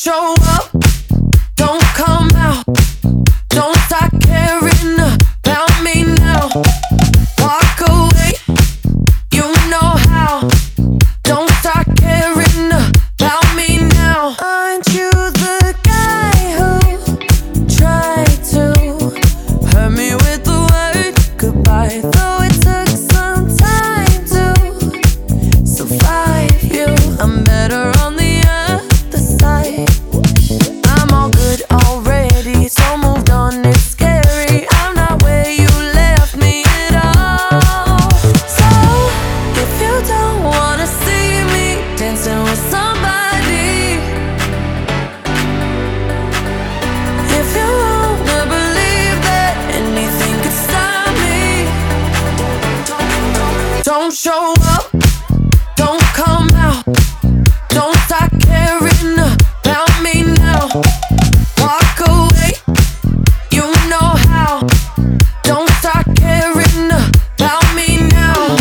show up, don't come out, don't start caring about me now. Walk away, you know how. Don't start caring about me now. Aren't you the guy who tried to hurt me with the word goodbye? Though it took some time to survive you, I'm better on the other side. I'm all good already, so moved on, it's scary. I'm not where you left me at all. So if you don't wanna see me dancing with somebody, if you wanna believe that anything could stop me, don't show up, don't come out, don't start caring about me now. Walk away, you know how. Don't start caring about me now.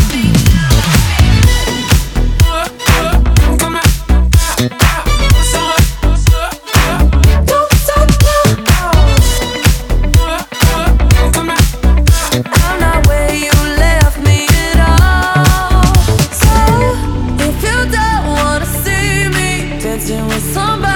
Don't stop now. I'm not where you left me at all. So if you don't wanna see me dancing with somebody,